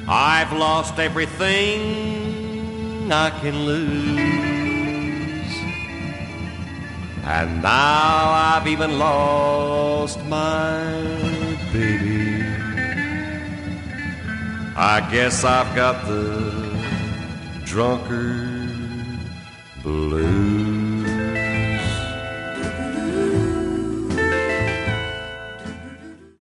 I've lost everything I can lose, and now I've even lost my baby. I guess I've got the drunkard